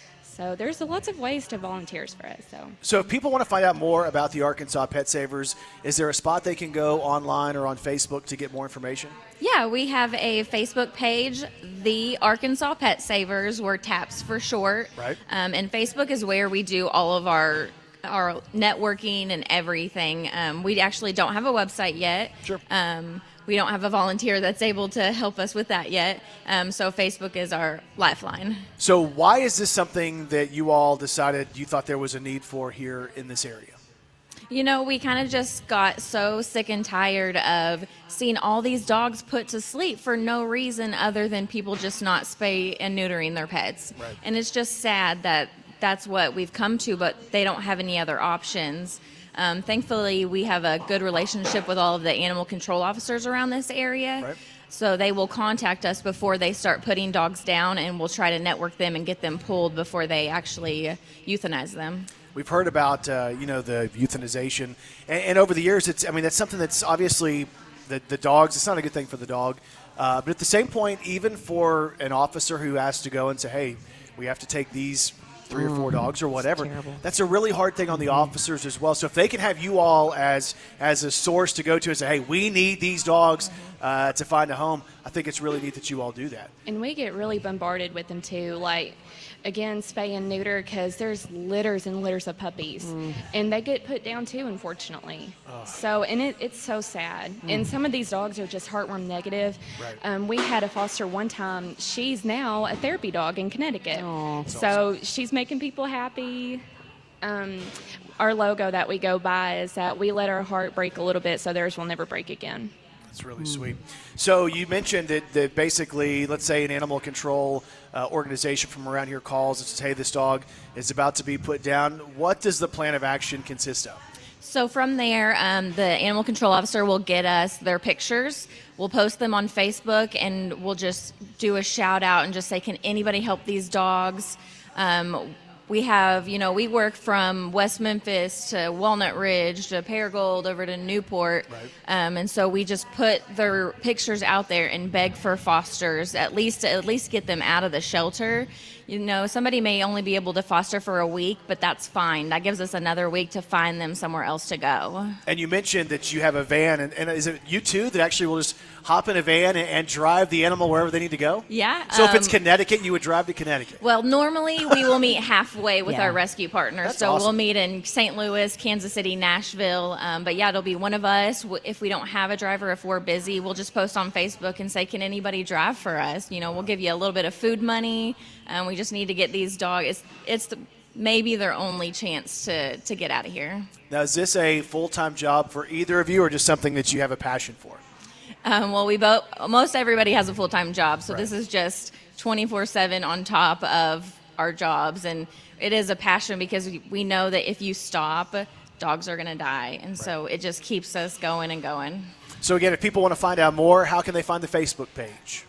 So there's lots of ways to volunteers for us. So So if people want to find out more about the Arkansas Pet Savers, is there a spot they can go online or on Facebook to get more information? Yeah, we have a Facebook page, the Arkansas Pet Savers, we're TAPS for short. Right. Um, and Facebook is where we do all of our our networking and everything. Um, we actually don't have a website yet. Sure. Um, we don't have a volunteer that's able to help us with that yet. Um, so Facebook is our lifeline. So why is this something that you all decided you thought there was a need for here in this area? You know, we kind of just got so sick and tired of seeing all these dogs put to sleep for no reason other than people just not spay and neutering their pets. Right. And it's just sad that that's what we've come to, but they don't have any other options. Um, thankfully, we have a good relationship with all of the animal control officers around this area. Right. So they will contact us before they start putting dogs down, and we'll try to network them and get them pulled before they actually euthanize them. We've heard about, uh, you know, the euthanization. And, and over the years, it's, I mean, that's something that's obviously the, the dogs, it's not a good thing for the dog. Uh, but at the same point, even for an officer who has to go and say, hey, we have to take these three or four dogs or whatever, that's a really hard thing on the officers as well. So if they can have you all as as a source to go to and say, hey, we need these dogs uh, to find a home, I think it's really neat that you all do that. And we get really bombarded with them too. Like, again, spay and neuter, because there's litters and litters of puppies. Mm. And they get put down too, unfortunately. Ugh. So, and it, it's so sad. Mm. And some of these dogs are just heartworm negative. Right. Um, we had a foster one time. She's now a therapy dog in Connecticut. That's So she's making people happy. Um, our logo that we go by is that we let our heart break a little bit so theirs will never break again. That's really sweet. So you mentioned that, that basically, let's say an animal control uh, organization from around here calls and says, hey, this dog is about to be put down. What does the plan of action consist of? So from there, um, the animal control officer will get us their pictures. We'll post them on Facebook, and we'll just do a shout out and just say, can anybody help these dogs? Um, we have, you know, we work from West Memphis to Walnut Ridge to Paragould over to Newport. Right. Um, and so we just put their pictures out there and beg for fosters, at least to at least get them out of the shelter. You know, somebody may only be able to foster for a week, but that's fine. That gives us another week to find them somewhere else to go. And you mentioned that you have a van, and, and is it you two that actually will just hop in a van and, and drive the animal wherever they need to go? Yeah. So if it's um, Connecticut, you would drive to Connecticut. Well, normally we will meet halfway with Yeah. our rescue partners. That's so awesome. we'll meet in Saint Louis, Kansas City, Nashville. Um, but yeah, it'll be one of us. W- If we don't have a driver, if we're busy, we'll just post on Facebook and say, can anybody drive for us? You know, we'll give you a little bit of food money. Um, we just need to get these dogs. It's, it's the, maybe their only chance to, to get out of here. Now, is this a full-time job for either of you, or just something that you have a passion for? Um, well, we both, most everybody has a full-time job, so this is just twenty-four seven on top of our jobs, and it is a passion because we- we know that if you stop, dogs are going to die, and so it just keeps us going and going. So again, if people want to find out more, how can they find the Facebook page?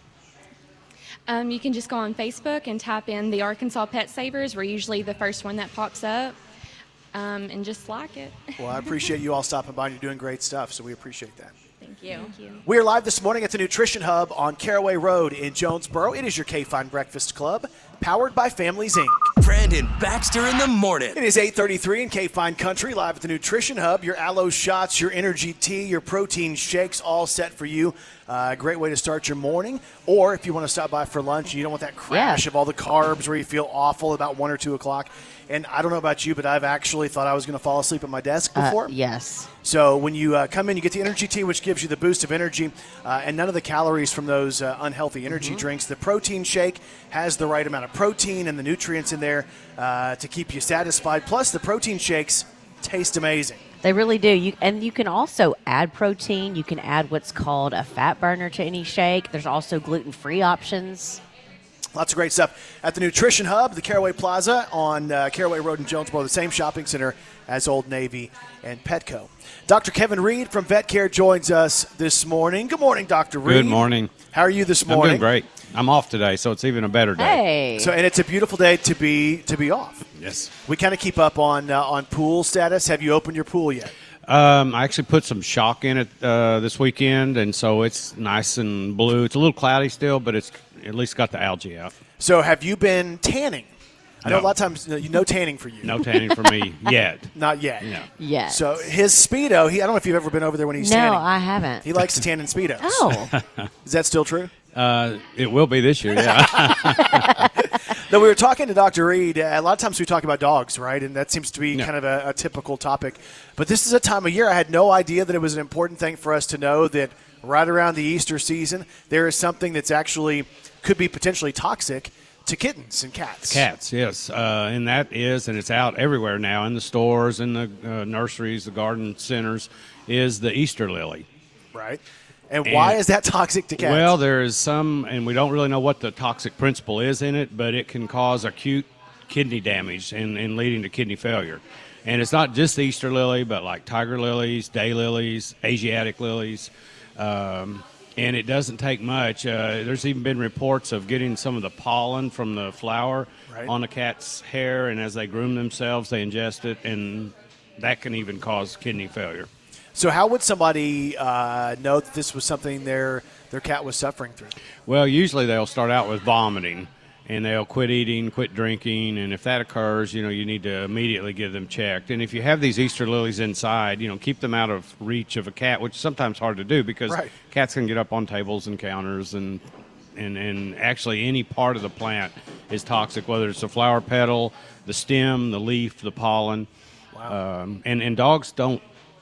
Um, you can just go on Facebook and type in the Arkansas Pet Savers. We're usually the first one that pops up, um, and just like it. Well, I appreciate you all stopping by, and you're doing great stuff, so we appreciate that. Thank you. Thank you. We are live this morning at the Nutrition Hub on Caraway Road in Jonesboro. It is your K-Fine Breakfast Club, powered by Families, Incorporated. Brandon Baxter in the morning. It is eight thirty-three in K-Fine Country, live at the Nutrition Hub. Your Aloe shots, your energy tea, your protein shakes, all set for you. Uh, great way to start your morning. Or if you want to stop by for lunch and you don't want that crash Yeah. of all the carbs where you feel awful about one or two o'clock. And I don't know about you, but I've actually thought I was going to fall asleep at my desk before. Uh, yes. So when you uh, come in, you get the energy tea, which gives you the boost of energy uh, and none of the calories from those uh, unhealthy energy Mm-hmm. drinks. The protein shake has the right amount of protein and the nutrients in there uh, to keep you satisfied. Plus, the protein shakes taste amazing. They really do. You and you can also add protein. You can add what's called a fat burner to any shake. There's also gluten-free options. Lots of great stuff at the Nutrition Hub, the Caraway Plaza on uh, Caraway Road in Jonesboro, the same shopping center as Old Navy and Petco. Doctor Kevin Reed from Vet Care joins us this morning. Good morning, Doctor Reed. Good morning. How are you this I'm morning? doing great. I'm off today, so it's even a better day. Hey. So, and it's a beautiful day to be to be off. Yes. We kind of keep up on uh, on pool status. Have you opened your pool yet? Um, I actually put some shock in it uh, this weekend, and so it's nice and blue. It's a little cloudy still, but it's at least got the algae out. So, have you been tanning? I know No. a lot of times no, no tanning for you. No tanning for me yet. Not yet. No. Yes. So his Speedo, he I don't know if you've ever been over there when he's No, tanning. I haven't. He likes to tan in Speedos. Oh. Is that still true? Uh, it will be this year, yeah. No, we were talking to Doctor Reed. Uh, a lot of times we talk about dogs, right? And that seems to be kind of a, a typical topic. But this is a time of year I had no idea that it was an important thing for us to know that right around the Easter season, there is something that's actually could be potentially toxic to kittens and cats. Cats, yes. Uh, and that is, and it's out everywhere now in the stores, in the uh, nurseries, the garden centers, is the Easter lily. Right. And why And- is that toxic to cats? Well, there is some, and we don't really know what the toxic principle is in it, but it can cause acute kidney damage and, and leading to kidney failure. And it's not just the Easter lily, but like tiger lilies, day lilies, Asiatic lilies. Um, and it doesn't take much. Uh, there's even been reports of getting some of the pollen from the flower Right. on a cat's hair, and as they groom themselves, they ingest it, and that can even cause kidney failure. So how would somebody uh, know that this was something their their cat was suffering through? Well, usually they'll start out with vomiting, and they'll quit eating, quit drinking, and if that occurs, you know, you need to immediately get them checked. And if you have these Easter lilies inside, you know, keep them out of reach of a cat, which is sometimes hard to do because Right. cats can get up on tables and counters, and, and, and actually any part of the plant is toxic, whether it's the flower petal, the stem, the leaf, the pollen. Wow. Um, and, and dogs don't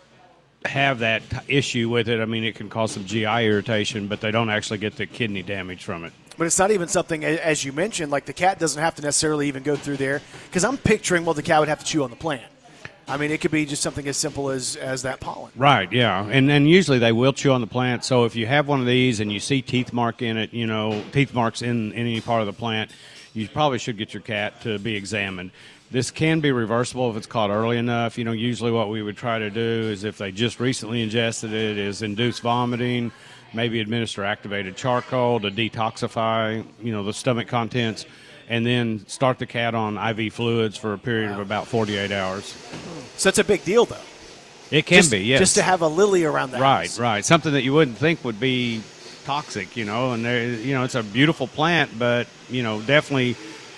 have that t- issue with it. I mean, it can cause some G I irritation, but they don't actually get the kidney damage from it. But it's not even something, a- as you mentioned, like the cat doesn't have to necessarily even go through there. Because I'm picturing, well, the cat would have to chew on the plant. I mean, it could be just something as simple as, as that pollen. Right, yeah. And then usually they will chew on the plant. So if you have one of these and you see teeth mark in it, you know, teeth marks in, in any part of the plant, you probably should get your cat to be examined. This can be reversible if it's caught early enough. You know, usually what we would try to do is if they just recently ingested it is induce vomiting, maybe administer activated charcoal to detoxify, you know, the stomach contents, and then start the cat on I V fluids for a period of about forty-eight hours. So it's a big deal, though. It can Just- be, yes. Just to have a lily around the Right, house. right. Something that you wouldn't think would be toxic, you know, and there, you know, it's a beautiful plant, but, you know, definitely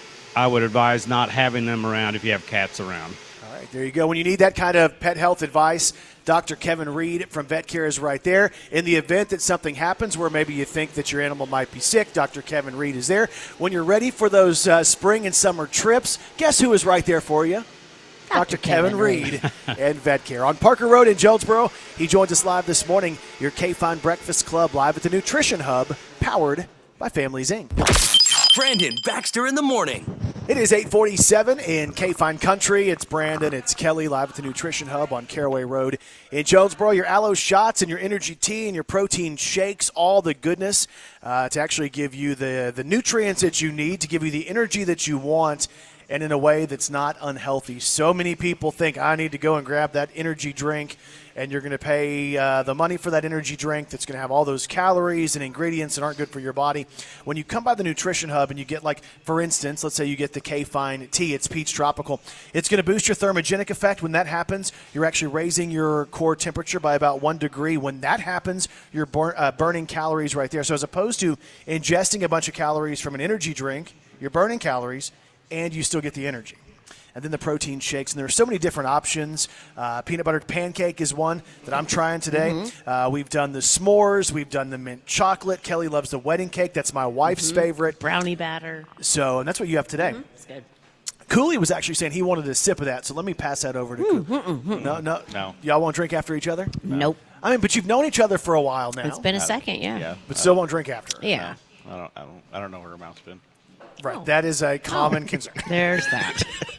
I would advise not having them around if you have cats around. All right, there you go. When you need that kind of pet health advice, Doctor Kevin Reed from Vet Care is right there. In the event that something happens where maybe you think that your animal might be sick, Doctor Kevin Reed is there. When you're ready for those uh, spring and summer trips, guess who is right there for you? Doctor Kevin, Kevin Reed and Vet Care. On Parker Road in Jonesboro, he joins us live this morning. Your K-Fine Breakfast Club live at the Nutrition Hub, powered by Families, Incorporated. Brandon Baxter in the morning. It is eight forty-seven in K-Fine Country. It's Brandon. It's Kelly live at the Nutrition Hub on Caraway Road in Jonesboro. Your aloe shots and your energy tea and your protein shakes, all the goodness uh, to actually give you the, the nutrients that you need, to give you the energy that you want, and in a way that's not unhealthy. So many people think, I need to go and grab that energy drink, and you're going to pay uh, the money for that energy drink that's going to have all those calories and ingredients that aren't good for your body. When you come by the Nutrition Hub and you get, like, for instance, let's say you get the K-Fine tea, it's peach tropical. It's going to boost your thermogenic effect. When that happens, you're actually raising your core temperature by about one degree. When that happens, you're bur- uh, burning calories right there. So as opposed to ingesting a bunch of calories from an energy drink, you're burning calories, and you still get the energy. And then the protein shakes, and there are so many different options. Uh, peanut butter pancake is one that I'm trying today. Mm-hmm. Uh, we've done the s'mores. We've done the mint chocolate. Kelly loves the wedding cake. That's my wife's Mhm. favorite. Brownie batter. So, and that's what you have today. Mhm. It's good. Cooley was actually saying he wanted a sip of that, so let me pass that over to Cooley. No, no, No. Y'all won't drink after each other? Nope. I mean, but you've known each other for a while now. It's been a second, yeah. Yeah. But still won't drink after. Yeah. I don't. I don't. I don't know where her mouth's been. Right. That is a common Oh. concern. There's that.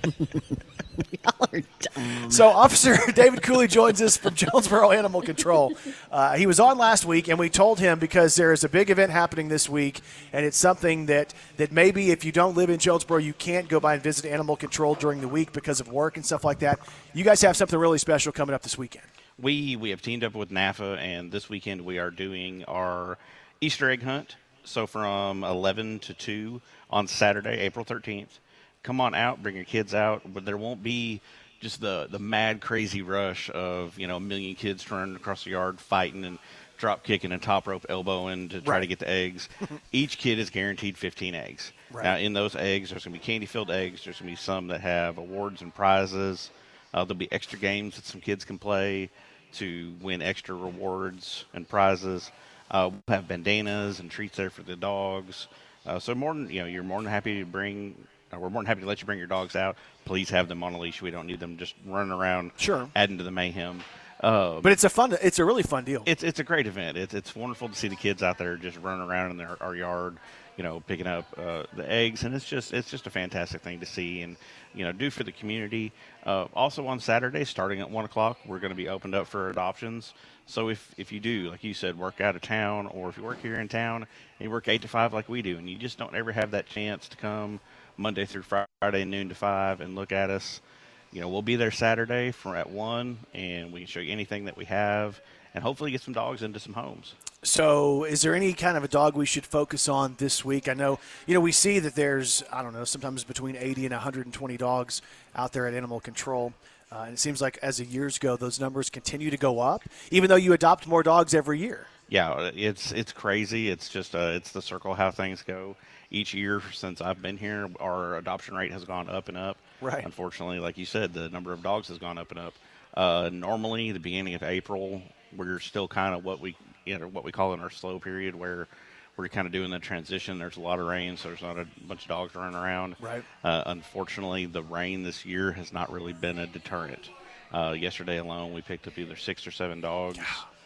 So, Officer David Cooley joins us from Jonesboro Animal Control. Uh, he was on last week, and we told him because there is a big event happening this week, and it's something that, that maybe if you don't live in Jonesboro, you can't go by and visit Animal Control during the week because of work and stuff like that. You guys have something really special coming up this weekend. We we have teamed up with N A F A, and this weekend we are doing our Easter egg hunt. So from eleven to two on Saturday, April thirteenth. Come on out, bring your kids out, but there won't be just the, the mad, crazy rush of, you know, a million kids running across the yard fighting and drop kicking and top rope elbowing to try Right. to get the eggs. Each kid is guaranteed fifteen eggs. Right. Now, in those eggs, there's going to be candy-filled eggs. There's going to be some that have awards and prizes. Uh, there'll be extra games that some kids can play to win extra rewards and prizes. Uh, we'll have bandanas and treats there for the dogs. Uh, so more than, you know, you're more than happy to bring, uh, we're more than happy to let you bring your dogs out. Please have them on a leash. We don't need them just running around, Sure. adding to the mayhem. Uh, But it's a fun, it's a really fun deal. it's it's a great event. It's it's wonderful to see the kids out there just running around in their, our yard, you know, picking up uh, the eggs, and it's just it's just a fantastic thing to see and you know do for the community. Uh, also on Saturday, starting at one o'clock, we're going to be opened up for adoptions. So if if you do, like you said, work out of town, or if you work here in town and you work eight to five like we do, and you just don't ever have that chance to come Monday through Friday, noon to five, and look at us. You know, we'll be there Saturday from at one, and we can show you anything that we have, and hopefully get some dogs into some homes. So is there any kind of a dog we should focus on this week? I know, you know, we see that there's, I don't know, sometimes between eighty and one hundred twenty dogs out there at Animal Control. Uh, and it seems like as the years go, those numbers continue to go up, even though you adopt more dogs every year. Yeah, it's it's crazy. It's just uh, it's the circle of how things go. Each year since I've been here, our adoption rate has gone up and up. Right. Unfortunately, like you said, the number of dogs has gone up and up. Uh, normally, the beginning of April, we're still kind of what we you know what we call in our slow period, where we're kind of doing the transition. There's a lot of rain, so there's not a bunch of dogs running around. Right. Uh, unfortunately, the rain this year has not really been a deterrent. Uh, yesterday alone, we picked up either six or seven dogs.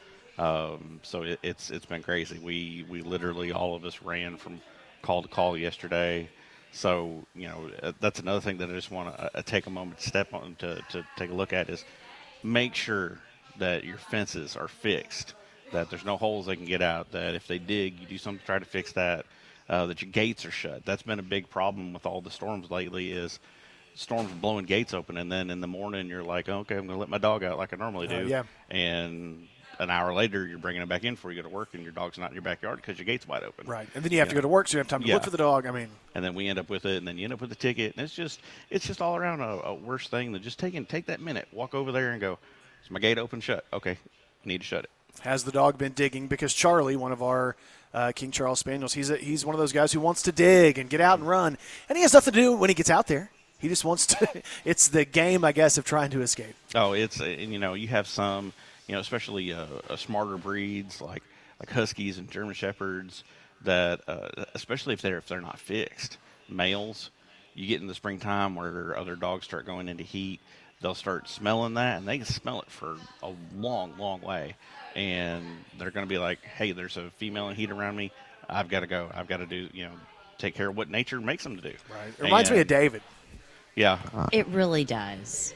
Um, so it, it's it's been crazy. We we literally all of us ran from call to call yesterday. So you know uh, that's another thing that I just want to uh, take a moment to step on to to take a look at is make sure that your fences are fixed, that there's no holes they can get out, that if they dig, you do something to try to fix that, uh, that your gates are shut. That's been a big problem with all the storms lately is storms blowing gates open, and then in the morning you're like, okay, I'm going to let my dog out like I normally do. Uh, yeah. And an hour later, you're bringing it back in before you go to work, and your dog's not in your backyard because your gate's wide open. Right. And then you have to go to work, so you have time to Yeah. look for the dog. I mean, And then we end up with it, and then you end up with a ticket, and it's just it's just all around a, a worse thing than just taking take that minute, walk over there, and go, is my gate open? Shut. Okay, I need to shut it. has the dog been digging? Because Charlie, one of our uh, King Charles Spaniels, he's a, he's one of those guys who wants to dig and get out and run, and he has nothing to do when he gets out there. He just wants to. It's the game, I guess, of trying to escape. Oh, it's uh, and you know you have some, you know, especially uh, uh, smarter breeds like like Huskies and German Shepherds that, uh, especially if they're if they're not fixed, males, you get in the springtime where other dogs start going into heat, they'll start smelling that, and they can smell it for a long, long way, and they're going to be like, hey, there's a female in heat around me, I've got to go, I've got to do, you know, take care of what nature makes them to do. Right. It reminds And- me of David. Yeah. It really does.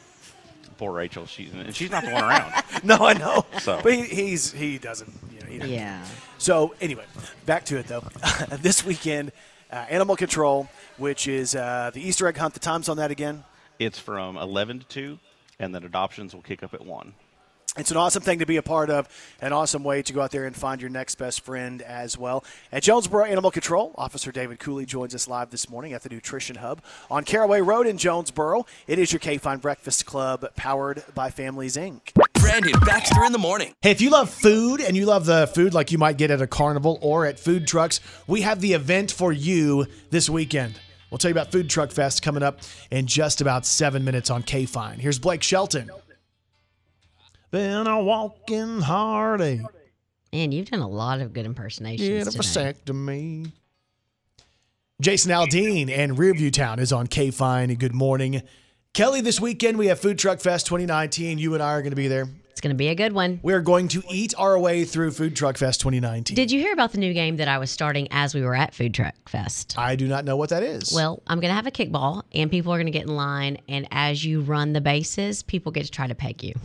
Poor Rachel, she's and she's not the one around. No, I know. So. But he, he's he doesn't. You know, he doesn't. Yeah. So anyway, back to it though. This weekend, uh, Animal Control, which is uh, the Easter egg hunt. The time's on that again. It's from eleven to two, and then adoptions will kick up at one. It's an awesome thing to be a part of, an awesome way to go out there and find your next best friend as well. At Jonesboro Animal Control, Officer David Cooley joins us live this morning at the Nutrition Hub on Caraway Road in Jonesboro. It is your K-Fine Breakfast Club powered by Families, Incorporated. Brandon Baxter in the morning. Hey, if you love food and you love the food like you might get at a carnival or at food trucks, we have the event for you this weekend. We'll tell you about Food Truck Fest coming up in just about seven minutes on K-Fine. Here's Blake Shelton. Been a walking heartache. Man, you've done a lot of good impersonations Get a today. vasectomy. Jason Aldean and Rearview Town is on K-Fine. Good morning. Kelly, this weekend we have Food Truck Fest twenty nineteen. You and I are going to be there. It's going to be a good one. We're going to eat our way through Food Truck Fest twenty nineteen. Did you hear about the new game that I was starting as we were at Food Truck Fest? I do not know what that is. Well, I'm going to have a kickball, and people are going to get in line, and as you run the bases, people get to try to peg you.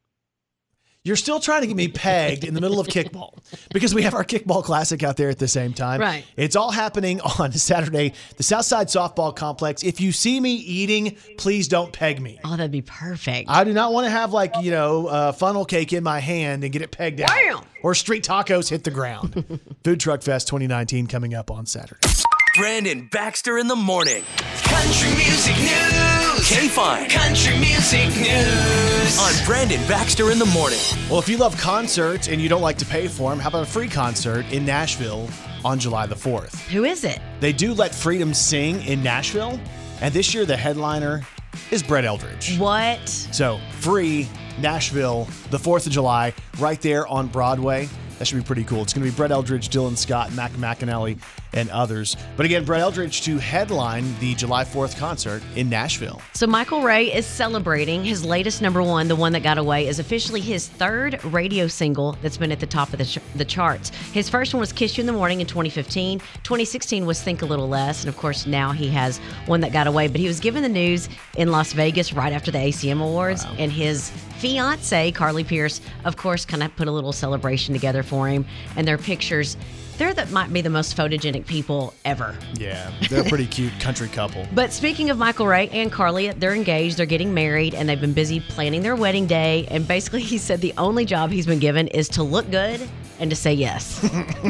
You're still trying to get me pegged in the middle of kickball because we have our kickball classic out there at the same time. Right. It's all happening on Saturday, the Southside Softball Complex. If you see me eating, please don't peg me. Oh, that'd be perfect. I do not want to have like, you know, uh, funnel cake in my hand and get it pegged out. Bam! Or street tacos hit the ground. Food Truck Fest twenty nineteen coming up on Saturday. Brandon Baxter in the morning. Country music news. K-Fine. Country music news. On Brandon Baxter in the morning. Well, if you love concerts and you don't like to pay for them, how about a free concert in Nashville on July the fourth? Who is it? They do let Freedom sing in Nashville, and this year the headliner is Brett Eldridge. What? So, free Nashville, the fourth of July, right there on Broadway. That should be pretty cool. It's going to be Brett Eldridge, Dylan Scott, Mac McAnally, and others. But again, Brett Eldridge to headline the July fourth concert in Nashville. So Michael Ray is celebrating his latest number one, The One That Got Away, is officially his third radio single that's been at the top of the, ch- the charts. His first one was Kiss You in the Morning in twenty fifteen. twenty sixteen was Think a Little Less. And of course, now he has One That Got Away. But he was given the news in Las Vegas right after the A C M Awards. Wow. And his fiance, Carly Pierce, of course, kind of put a little celebration together for him. And their pictures, they're that might be the most photogenic people ever. Yeah, they're a pretty cute country couple. But speaking of Michael Ray and Carly, they're engaged, they're getting married, and they've been busy planning their wedding day. And basically, he said the only job he's been given is to look good and to say yes.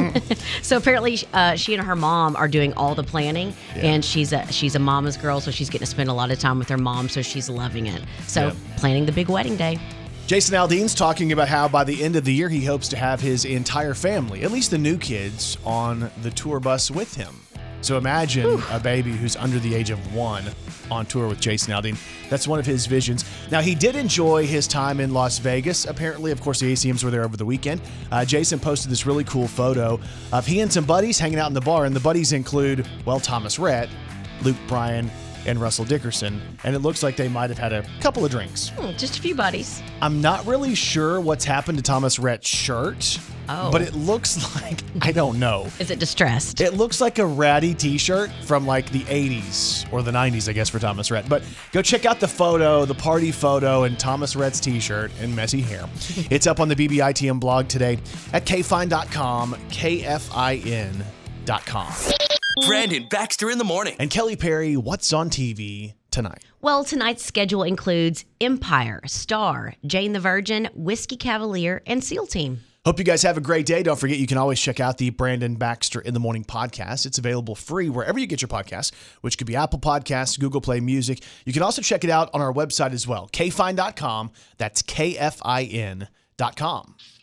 So apparently, uh, she and her mom are doing all the planning, yeah. and she's a she's a mama's girl, so she's getting to spend a lot of time with her mom, so she's loving it. So yeah. planning the big wedding day. Jason Aldean's talking about how by the end of the year, he hopes to have his entire family, at least the new kids, on the tour bus with him. So imagine Whew. a baby who's under the age of one on tour with Jason Aldean. That's one of his visions. Now, he did enjoy his time in Las Vegas. Apparently, of course, the A C Ms were there over the weekend. Uh, Jason posted this really cool photo of he and some buddies hanging out in the bar, and the buddies include, well, Thomas Rhett, Luke Bryan, and Russell Dickerson, and it looks like they might have had a couple of drinks. Hmm, just a few buddies. I'm not really sure what's happened to Thomas Rhett's shirt, oh. but it looks like, I don't know. Is it distressed? It looks like a ratty t-shirt from like the eighties or the nineties, I guess, for Thomas Rhett. But go check out the photo, the party photo, and Thomas Rhett's t-shirt and messy hair. It's up on the B B I T M blog today at K Fine dot com, K F I N dot com. Brandon Baxter in the morning. And Kelly Perry, what's on T V tonight? Well, tonight's schedule includes Empire, Star, Jane the Virgin, Whiskey Cavalier, and SEAL Team. Hope you guys have a great day. Don't forget, you can always check out the Brandon Baxter in the Morning podcast. It's available free wherever you get your podcasts, which could be Apple Podcasts, Google Play Music. You can also check it out on our website as well, K Fine dot com. That's K F I N dot com.